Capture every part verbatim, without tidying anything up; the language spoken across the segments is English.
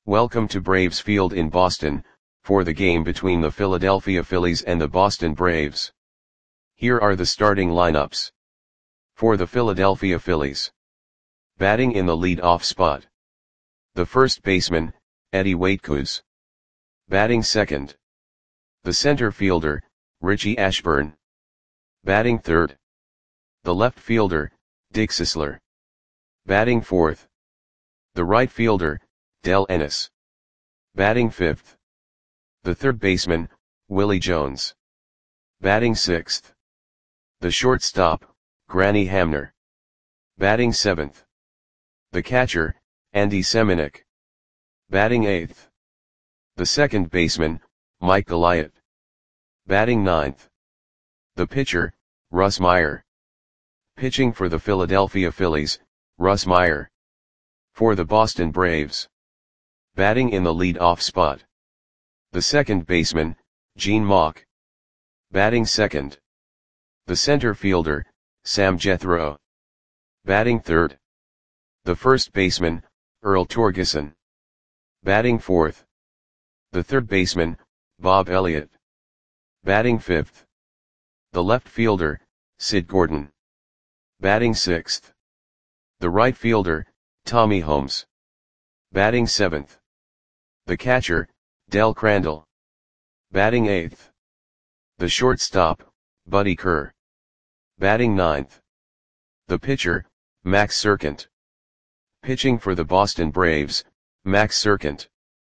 Welcome to Braves Field in Boston, for the game between the Philadelphia Phillies and the Boston Braves. Here are the starting lineups. For the Philadelphia Phillies. Batting in the lead-off spot. The first baseman, Eddie Waitkus. Batting second. The center fielder, Richie Ashburn. Batting third. The left fielder, Dick Sisler. Batting fourth. The right fielder, Del Ennis. Batting fifth. The third baseman, Willie Jones. Batting sixth. The shortstop, Granny Hamner. Batting seventh. The catcher, Andy Semenuk. Batting eighth. The second baseman, Mike Goliath. Batting ninth. The pitcher, Russ Meyer. Pitching for the Philadelphia Phillies, Russ Meyer. For the Boston Braves. Batting in the lead-off spot. The second baseman, Gene Mauch. Batting second. The center fielder, Sam Jethro. Batting third. The first baseman, Earl Torgeson. Batting fourth. The third baseman, Bob Elliott. Batting fifth. The left fielder, Sid Gordon. Batting sixth. The right fielder, Tommy Holmes. Batting seventh. The catcher, Del Crandall. Batting eighth. The shortstop, Buddy Kerr. Batting ninth. The pitcher, Max Serkant. Pitching for the Boston Braves, Max Serkant.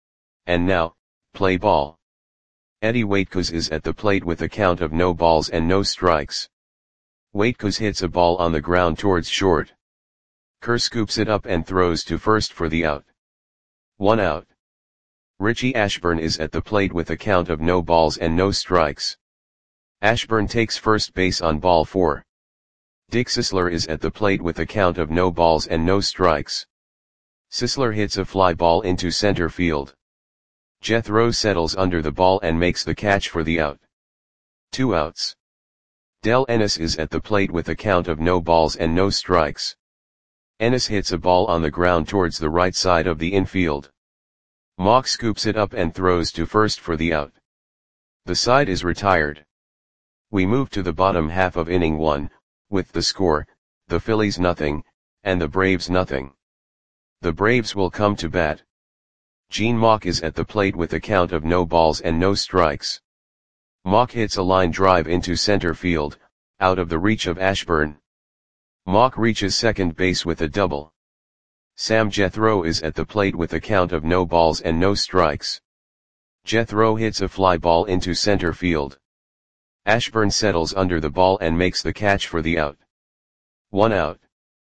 And now, play ball. Eddie Waitkus is at the plate with a count of no balls and no strikes. Waitkus hits a ball on the ground towards short. Kerr scoops it up and throws to first for the out. One out. Richie Ashburn is at the plate with a count of no balls and no strikes. Ashburn takes first base on ball four. Dick Sisler is at the plate with a count of no balls and no strikes. Sisler hits a fly ball into center field. Jethro settles under the ball and makes the catch for the out. Two outs. Del Ennis is at the plate with a count of no balls and no strikes. Ennis hits a ball on the ground towards the right side of the infield. Mauch scoops it up and throws to first for the out. The side is retired. We move to the bottom half of inning one, with the score, the Phillies nothing, and the Braves nothing. The Braves will come to bat. Gene Mauch is at the plate with a count of no balls and no strikes. Mauch hits a line drive into center field, out of the reach of Ashburn. Mauch reaches second base with a double. Sam Jethro is at the plate with a count of no balls and no strikes. Jethro hits a fly ball into center field. Ashburn settles under the ball and makes the catch for the out. One out.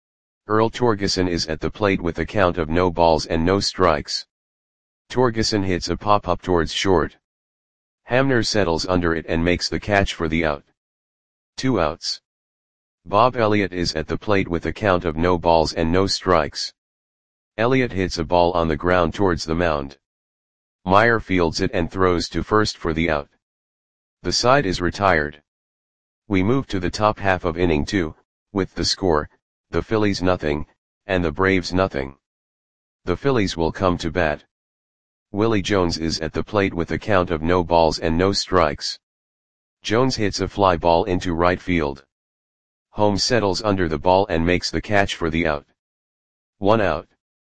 Earl Torgeson is at the plate with a count of no balls and no strikes. Torgeson hits a pop-up towards short. Hamner settles under it and makes the catch for the out. Two outs. Bob Elliott is at the plate with a count of no balls and no strikes. Elliott hits a ball on the ground towards the mound. Meyer fields it and throws to first for the out. The side is retired. We move to the top half of inning two, with the score, the Phillies nothing, and the Braves nothing. The Phillies will come to bat. Willie Jones is at the plate with a count of no balls and no strikes. Jones hits a fly ball into right field. Holmes settles under the ball and makes the catch for the out. One out.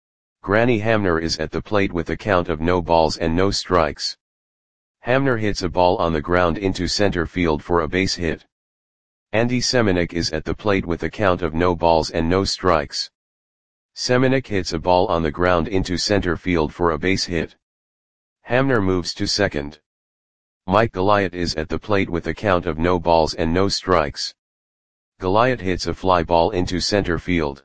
Granny Hamner is at the plate with a count of no balls and no strikes. Hamner hits a ball on the ground into center field for a base hit. Andy Semenuk is at the plate with a count of no balls and no strikes. Semenuk hits a ball on the ground into center field for a base hit. Hamner moves to second. Mike Goliath is at the plate with a count of no balls and no strikes. Goliath hits a fly ball into center field.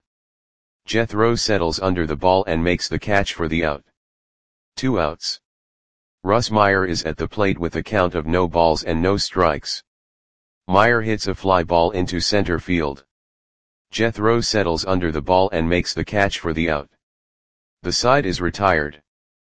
Jethro settles under the ball and makes the catch for the out. Two outs. Russ Meyer is at the plate with a count of no balls and no strikes. Meyer hits a fly ball into center field. Jethro settles under the ball and makes the catch for the out. The side is retired.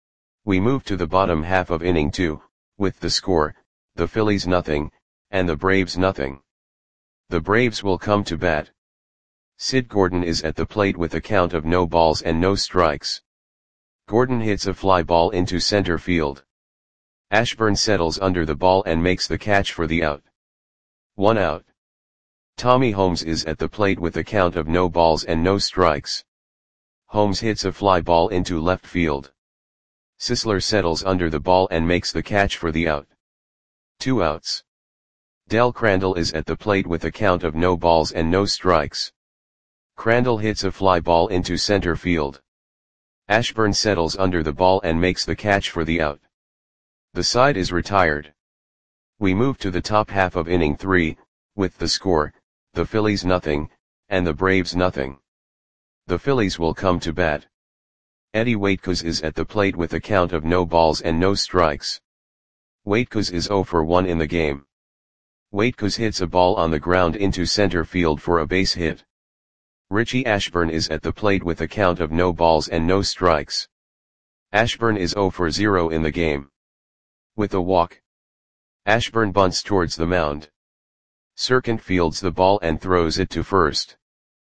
We move to the bottom half of inning two, with the score, the Phillies nothing, and the Braves nothing. The Braves will come to bat. Sid Gordon is at the plate with a count of no balls and no strikes. Gordon hits a fly ball into center field. Ashburn settles under the ball and makes the catch for the out. One out. Tommy Holmes is at the plate with a count of no balls and no strikes. Holmes hits a fly ball into left field. Sisler settles under the ball and makes the catch for the out. Two outs. Del Crandall is at the plate with a count of no balls and no strikes. Crandall hits a fly ball into center field. Ashburn settles under the ball and makes the catch for the out. The side is retired. We move to the top half of inning three, with the score, the Phillies nothing, and the Braves nothing. The Phillies will come to bat. Eddie Waitkos is at the plate with a count of no balls and no strikes. Waitkos is zero for one in the game. Waitkos hits a ball on the ground into center field for a base hit. Richie Ashburn is at the plate with a count of no balls and no strikes. Ashburn is zero for zero in the game. With a walk, Ashburn bunts towards the mound. Serkant fields the ball and throws it to first.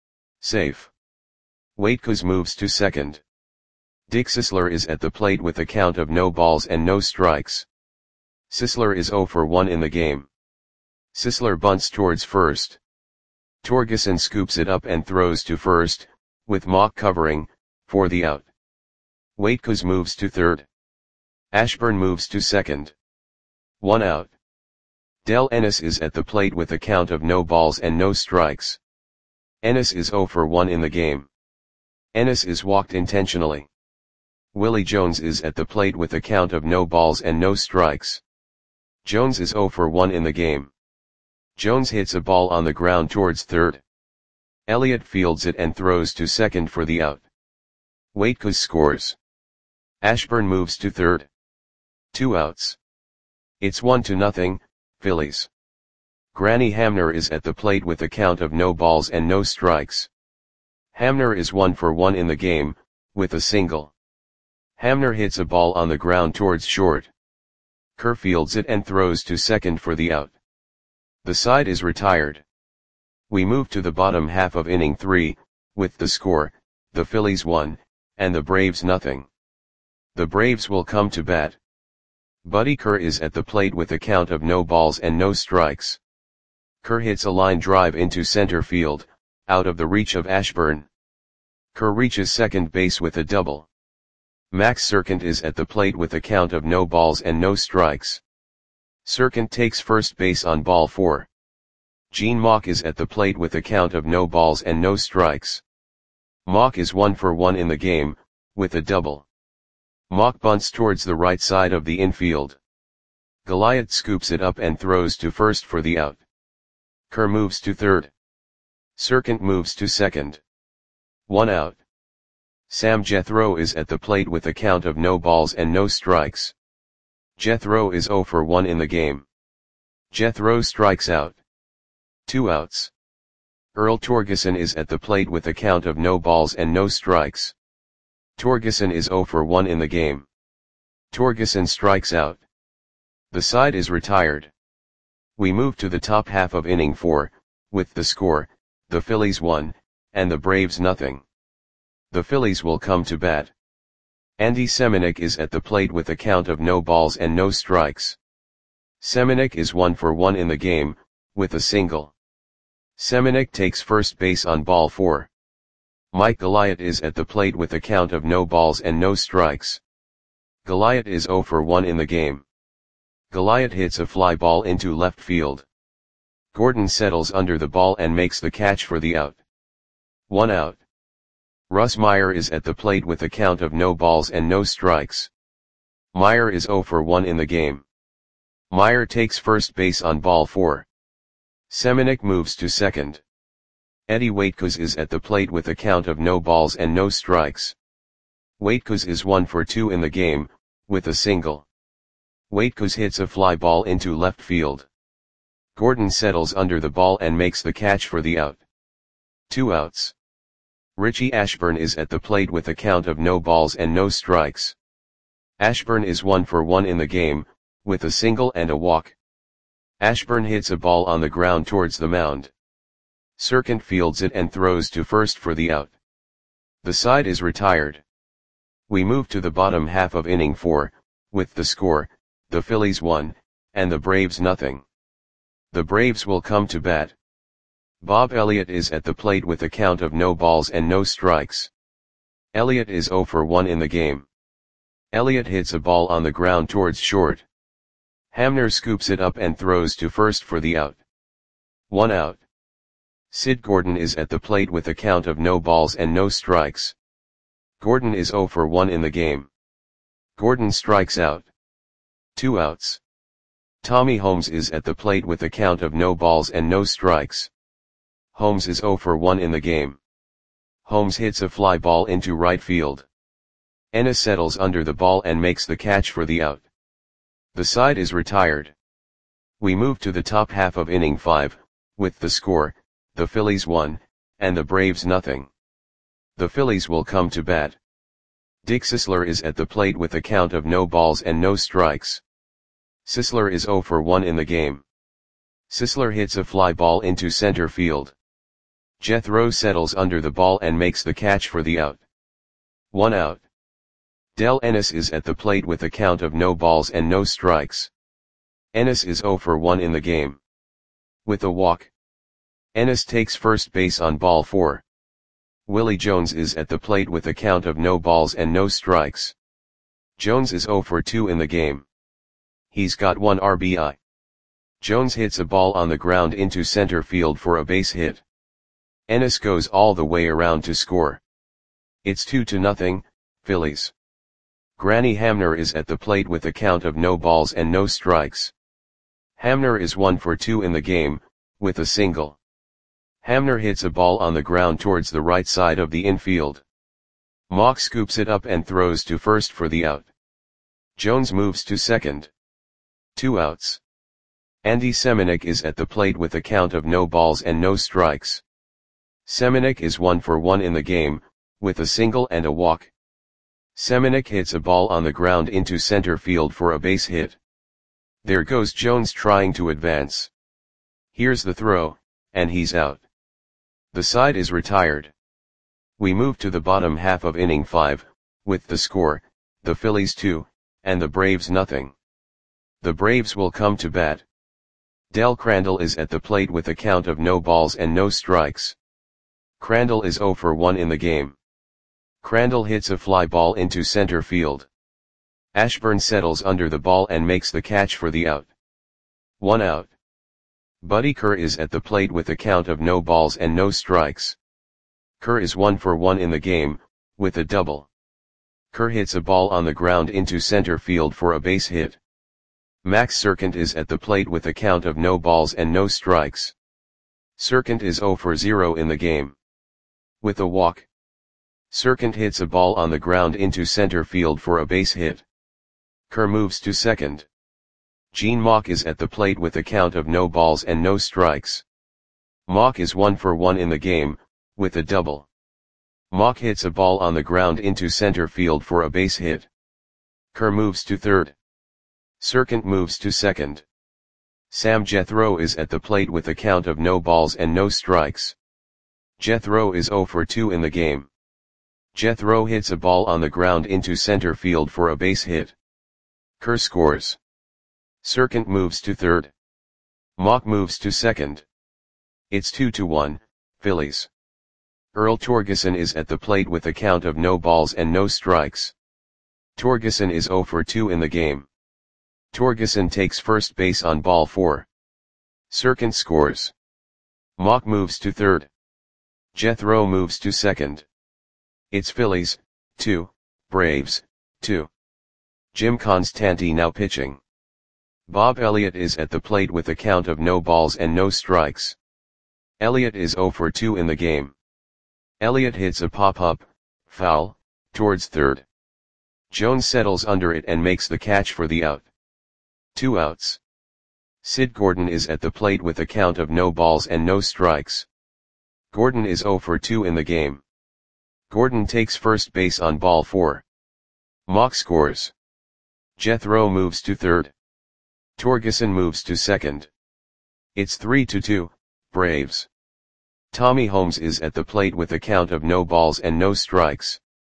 Safe. Waitkos moves to second. Dick Sisler is at the plate with a count of no balls and no strikes. Sisler is zero for one in the game. Sisler bunts towards first. Torgeson scoops it up and throws to first, with Mock covering, for the out. Waitkos moves to third. Ashburn moves to second. One out. Del Ennis is at the plate with a count of no balls and no strikes. Ennis is zero for one in the game. Ennis is walked intentionally. Willie Jones is at the plate with a count of no balls and no strikes. Jones is zero for one in the game. Jones hits a ball on the ground towards third. Elliott fields it and throws to second for the out. Waitkos scores. Ashburn moves to third. Two outs. It's one to nothing, Phillies. Granny Hamner is at the plate with a count of no balls and no strikes. Hamner is one for one in the game, with a single. Hamner hits a ball on the ground towards short. Kerr fields it and throws to second for the out. The side is retired. We move to the bottom half of inning three, with the score, the Phillies one, and the Braves nothing. The Braves will come to bat. Buddy Kerr is at the plate with a count of no balls and no strikes. Kerr hits a line drive into center field, out of the reach of Ashburn. Kerr reaches second base with a double. Max Serkant is at the plate with a count of no balls and no strikes. Serkant takes first base on ball four. Gene Mauch is at the plate with a count of no balls and no strikes. Mauch is one for one in the game, with a double. Mauch bunts towards the right side of the infield. Goliath scoops it up and throws to first for the out. Kerr moves to third. Serkant moves to second. One out. Sam Jethro is at the plate with a count of no balls and no strikes. Jethro is zero for one in the game. Jethro strikes out. Two outs. Earl Torgeson is at the plate with a count of no balls and no strikes. Torgeson is zero for one in the game. Torgeson strikes out. The side is retired. We move to the top half of inning four, with the score, the Phillies one, and the Braves nothing. The Phillies will come to bat. Andy Semenuk is at the plate with a count of no balls and no strikes. Semenuk is one for one in the game, with a single. Semenuk takes first base on ball four. Mike Goliath is at the plate with a count of no balls and no strikes. Goliath is zero for one in the game. Goliath hits a fly ball into left field. Gordon settles under the ball and makes the catch for the out. One out. Russ Meyer is at the plate with a count of no balls and no strikes. Meyer is zero for one in the game. Meyer takes first base on ball four. Semenuk moves to second. Eddie Waitkos is at the plate with a count of no balls and no strikes. Waitkos is one for two in the game, with a single. Waitkos hits a fly ball into left field. Gordon settles under the ball and makes the catch for the out. Two outs. Richie Ashburn is at the plate with a count of no balls and no strikes. Ashburn is one for one in the game, with a single and a walk. Ashburn hits a ball on the ground towards the mound. Serkant fields it and throws to first for the out. The side is retired. We move to the bottom half of inning four, with the score, the Phillies one, and the Braves nothing. The Braves will come to bat. Bob Elliott is at the plate with a count of no balls and no strikes. Elliott is oh for one in the game. Elliott hits a ball on the ground towards short. Hamner scoops it up and throws to first for the out. One out. Sid Gordon is at the plate with a count of no balls and no strikes. Gordon is oh for one in the game. Gordon strikes out. Two outs. Tommy Holmes is at the plate with a count of no balls and no strikes. Holmes is oh for one in the game. Holmes hits a fly ball into right field. Ennis settles under the ball and makes the catch for the out. The side is retired. We move to the top half of inning five, with the score, the Phillies one, and the Braves nothing. The Phillies will come to bat. Dick Sisler is at the plate with a count of no balls and no strikes. Sisler is oh for one in the game. Sisler hits a fly ball into center field. Jethro settles under the ball and makes the catch for the out. One out. Del Ennis is at the plate with a count of no balls and no strikes. Ennis is oh for one in the game. With a walk. Ennis takes first base on ball four. Willie Jones is at the plate with a count of no balls and no strikes. Jones is oh for two in the game. He's got one R B I. Jones hits a ball on the ground into center field for a base hit. Ennis goes all the way around to score. It's two to nothing, Phillies. Granny Hamner is at the plate with a count of no balls and no strikes. Hamner is one for two in the game, with a single. Hamner hits a ball on the ground towards the right side of the infield. Mock scoops it up and throws to first for the out. Jones moves to second. Two outs. Andy Semenuk is at the plate with a count of no balls and no strikes. Semenuk is one for one in the game, with a single and a walk. Semenuk hits a ball on the ground into center field for a base hit. There goes Jones trying to advance. Here's the throw, and he's out. The side is retired. We move to the bottom half of inning five, with the score, the Phillies two, and the Braves nothing. The Braves will come to bat. Del Crandall is at the plate with a count of no balls and no strikes. Crandall is oh for one in the game. Crandall hits a fly ball into center field. Ashburn settles under the ball and makes the catch for the out. One out. Buddy Kerr is at the plate with a count of no balls and no strikes. Kerr is one for one in the game, with a double. Kerr hits a ball on the ground into center field for a base hit. Max Serkant is at the plate with a count of no balls and no strikes. Serkant is oh for zero in the game. With a walk. Serkant hits a ball on the ground into center field for a base hit. Kerr moves to second. Gene Mauch is at the plate with a count of no balls and no strikes. Mauch is one for one in the game, with a double. Mauch hits a ball on the ground into center field for a base hit. Kerr moves to third. Serkant moves to second. Sam Jethro is at the plate with a count of no balls and no strikes. Jethro is oh for two in the game. Jethro hits a ball on the ground into center field for a base hit. Kerr scores. Serkant moves to third. Mauch moves to second. It's two to one, Phillies. Earl Torgeson is at the plate with a count of no balls and no strikes. Torgeson is oh for two in the game. Torgeson takes first base on ball four. Serkant scores. Mauch moves to third. Jethro moves to second. It's Phillies, two, Braves, two. Jim Constanti now pitching. Bob Elliott is at the plate with a count of no balls and no strikes. Elliott is oh for two in the game. Elliott hits a pop-up, foul, towards third. Jones settles under it and makes the catch for the out. Two outs. Sid Gordon is at the plate with a count of no balls and no strikes. Gordon is oh for two in the game. Gordon takes first base on ball four. Mauch scores. Jethro moves to third. Torgeson moves to second. It's three to two, Braves. Tommy Holmes is at the plate with a count of no balls and no strikes.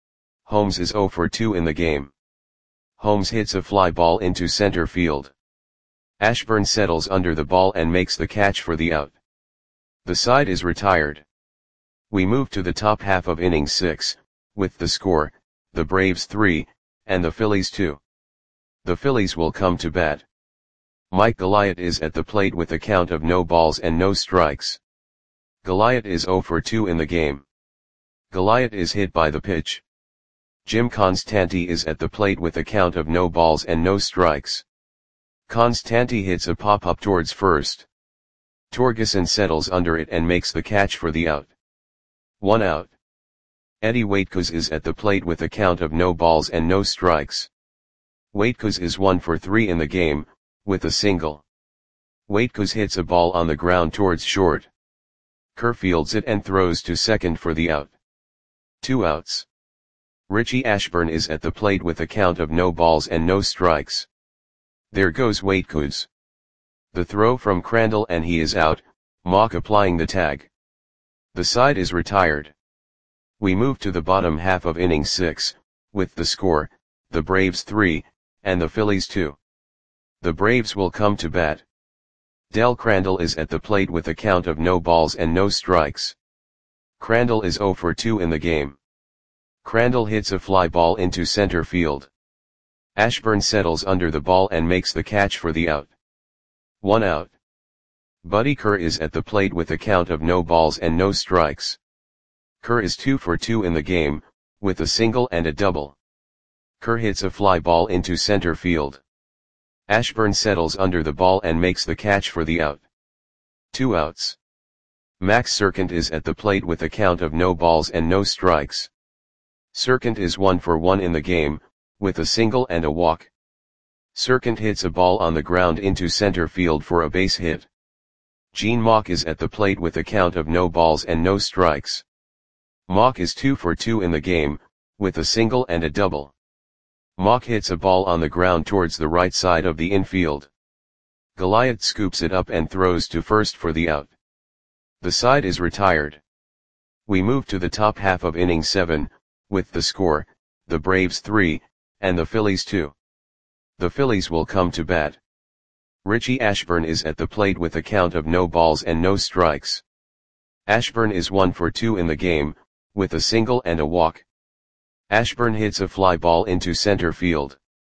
Holmes is zero for two in the game. Holmes hits a fly ball into center field. Ashburn settles under the ball and makes the catch for the out. The side is retired. We move to the top half of inning six, with the score, the Braves three, and the Phillies two. The Phillies will come to bat. Mike Goliath is at the plate with a count of no balls and no strikes. Goliath is zero for two in the game. Goliath is hit by the pitch. Jim Constanti is at the plate with a count of no balls and no strikes. Constanti hits a pop-up towards first. Torgeson settles under it and makes the catch for the out. One out. Eddie Waitkos is at the plate with a count of no balls and no strikes. Waitkos is one for three in the game, with a single. Waitkos hits a ball on the ground towards short. Kerr fields it and throws to second for the out. Two outs. Richie Ashburn is at the plate with a count of no balls and no strikes. There goes Waitkos. The throw from Crandall and he is out, Mock applying the tag. The side is retired. We move to the bottom half of inning six, with the score, the Braves three, and the Phillies two. The Braves will come to bat. Del Crandall is at the plate with a count of no balls and no strikes. Crandall is zero for two in the game. Crandall hits a fly ball into center field. Ashburn settles under the ball and makes the catch for the out. One out. Buddy Kerr is at the plate with a count of no balls and no strikes. Kerr is two for two in the game, with a single and a double. Kerr hits a fly ball into center field. Ashburn settles under the ball and makes the catch for the out. Two outs. Max Serkant is at the plate with a count of no balls and no strikes. Serkant is one for one in the game, with a single and a walk. Serkant hits a ball on the ground into center field for a base hit. Gene Mauch is at the plate with a count of no balls and no strikes. Mauch is two for two in the game, with a single and a double. Mauch hits a ball on the ground towards the right side of the infield. Goliath scoops it up and throws to first for the out. The side is retired. We move to the top half of inning seven, with the score, the Braves three, and the Phillies two. The Phillies will come to bat. Richie Ashburn is at the plate with a count of no balls and no strikes. Ashburn is one for two in the game, with a single and a walk. Ashburn hits a fly ball into center field.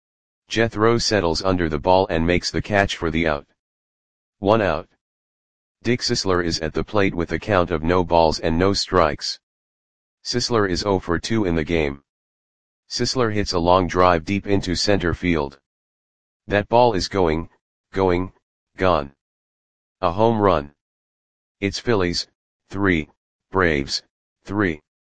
Jethro settles under the ball and makes the catch for the out. One out. Dick Sisler is at the plate with a count of no balls and no strikes. Sisler is zero for two in the game. Sisler hits a long drive deep into center field. That ball is going, going, gone. A home run. It's Phillies, three, Braves, three.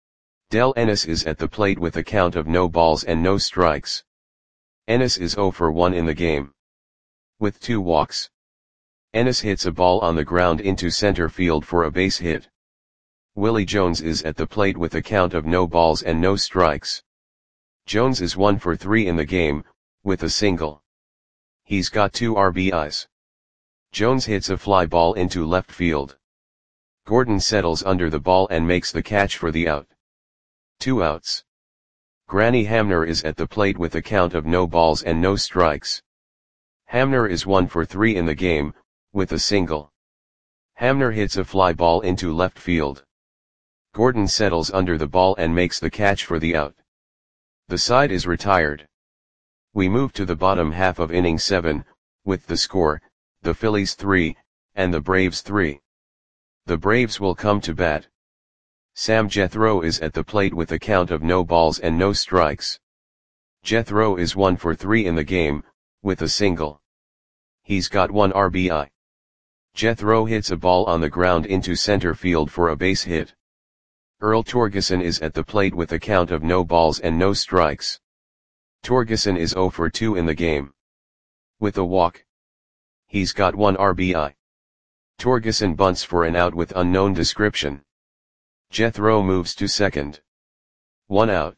Del Ennis is at the plate with a count of no balls and no strikes. Ennis is zero for one in the game. With two walks. Ennis hits a ball on the ground into center field for a base hit. Willie Jones is at the plate with a count of no balls and no strikes. Jones is one for three in the game, with a single. He's got two R B Is. Jones hits a fly ball into left field. Gordon settles under the ball and makes the catch for the out. Two outs. Granny Hamner is at the plate with a count of no balls and no strikes. Hamner is one for three in the game, with a single. Hamner hits a fly ball into left field. Gordon settles under the ball and makes the catch for the out. The side is retired. We move to the bottom half of inning seven, with the score, the Phillies three, and the Braves three. The Braves will come to bat. Sam Jethro is at the plate with a count of no balls and no strikes. Jethro is one for three in the game, with a single. He's got one R B I. Jethro hits a ball on the ground into center field for a base hit. Earl Torgeson is at the plate with a count of no balls and no strikes. Torgeson is zero for two in the game. With a walk. He's got one R B I. Torgeson bunts for an out with unknown description. Jethro moves to second. One out.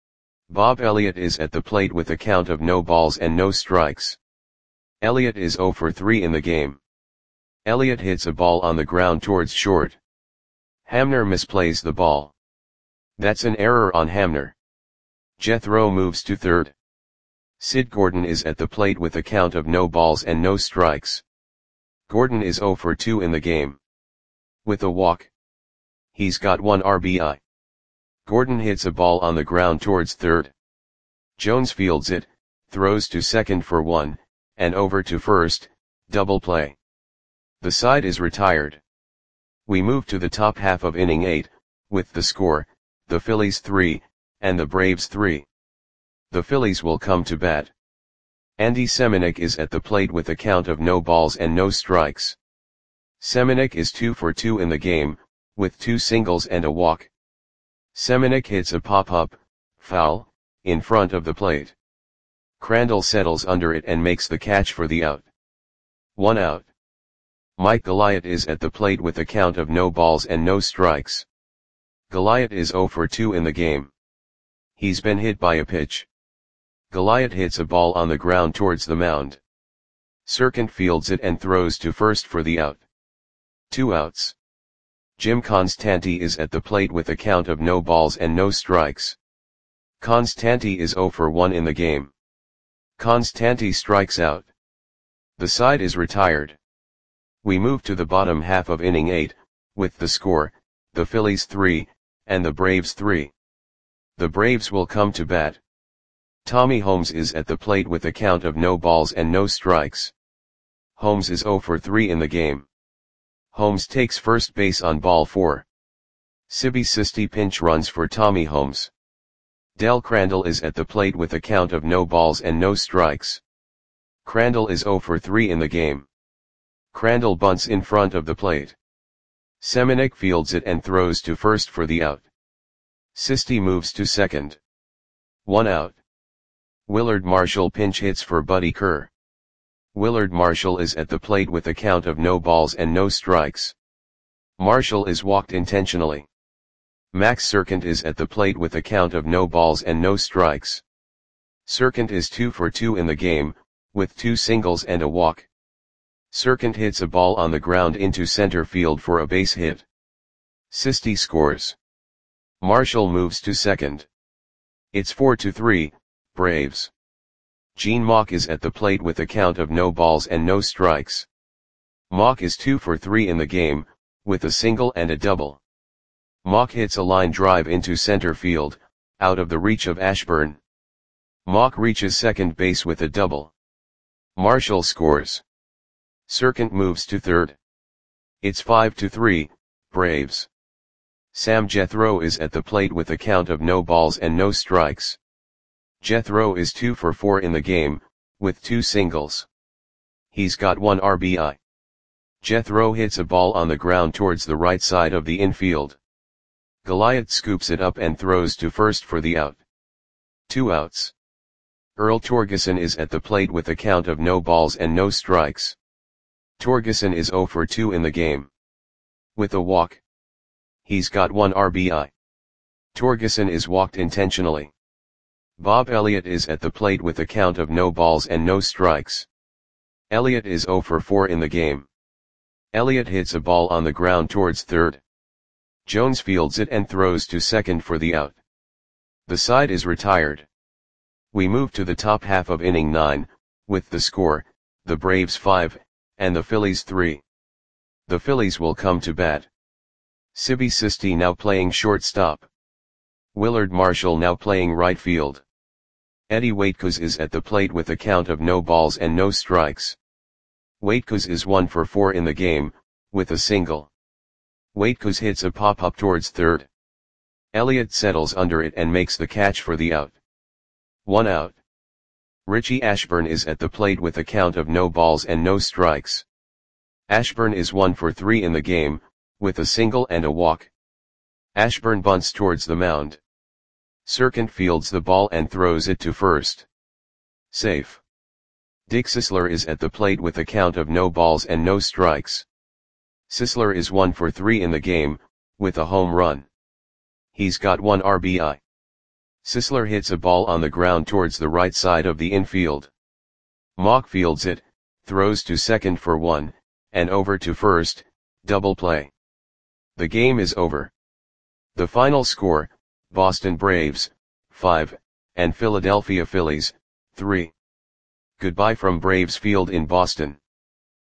Bob Elliott is at the plate with a count of no balls and no strikes. Elliott is zero for three in the game. Elliott hits a ball on the ground towards short. Hamner misplays the ball. That's an error on Hamner. Jethro moves to third. Sid Gordon is at the plate with a count of no balls and no strikes. Gordon is zero for two in the game. With a walk. He's got one R B I. Gordon hits a ball on the ground towards third. Jones fields it, throws to second for one, and over to first, double play. The side is retired. We move to the top half of inning eight, with the score, the Phillies three, and the Braves three. The Phillies will come to bat. Andy Semenuk is at the plate with a count of no balls and no strikes. Semenuk is two for two in the game, with two singles and a walk. Semenuk hits a pop-up, foul, in front of the plate. Crandall settles under it and makes the catch for the out. One out. Mike Goliath is at the plate with a count of no balls and no strikes. Goliath is zero for two in the game. He's been hit by a pitch. Goliath hits a ball on the ground towards the mound. Serkant fields it and throws to first for the out. Two outs. Jim Constanti is at the plate with a count of no balls and no strikes. Constanti is zero for one in the game. Constanti strikes out. The side is retired. We move to the bottom half of inning eight, with the score, the Phillies three, and the Braves three. The Braves will come to bat. Tommy Holmes is at the plate with a count of no balls and no strikes. Holmes is zero for three in the game. Holmes takes first base on ball four. Sibby Sisti pinch runs for Tommy Holmes. Del Crandall is at the plate with a count of no balls and no strikes. Crandall is zero for three in the game. Crandall bunts in front of the plate. Semenuk fields it and throws to first for the out. Sisti moves to second. One out. Willard Marshall pinch hits for Buddy Kerr. Willard Marshall is at the plate with a count of no balls and no strikes. Marshall is walked intentionally. Max Serkant is at the plate with a count of no balls and no strikes. Serkant is two for two in the game, with two singles and a walk. Serkant hits a ball on the ground into center field for a base hit. Sisti scores. Marshall moves to second. It's four to three, Braves. Gene Mauch is at the plate with a count of no balls and no strikes. Mauch is two for three in the game, with a single and a double. Mauch hits a line drive into center field, out of the reach of Ashburn. Mauch reaches second base with a double. Marshall scores. Serkant moves to third. It's five to three, Braves. Sam Jethro is at the plate with a count of no balls and no strikes. Jethro is two for four in the game, with two singles. He's got one R B I. Jethro hits a ball on the ground towards the right side of the infield. Goliath scoops it up and throws to first for the out. Two outs. Earl Torgeson is at the plate with a count of no balls and no strikes. Torgeson is zero for two in the game. With a walk. He's got one R B I. Torgeson is walked intentionally. Bob Elliott is at the plate with a count of no balls and no strikes. Elliott is zero for four in the game. Elliott hits a ball on the ground towards third. Jones fields it and throws to second for the out. The side is retired. We move to the top half of inning nine, with the score, the Braves five, and the Phillies three. The Phillies will come to bat. Sibby Sisti now playing shortstop. Willard Marshall now playing right field. Eddie Waitkos is at the plate with a count of no balls and no strikes. Waitkos is one for four in the game, with a single. Waitkos hits a pop-up towards third. Elliott settles under it and makes the catch for the out. One out. Richie Ashburn is at the plate with a count of no balls and no strikes. Ashburn is one for three in the game, with a single and a walk. Ashburn bunts towards the mound. Serkant fields the ball and throws it to first. Safe. Dick Sisler is at the plate with a count of no balls and no strikes. Sisler is one for three in the game, with a home run. He's got one R B I. Sisler hits a ball on the ground towards the right side of the infield. Mauch fields it, throws to second for one, and over to first, double play. The game is over. The final score, Boston Braves, five, and Philadelphia Phillies, three. Goodbye from Braves Field in Boston.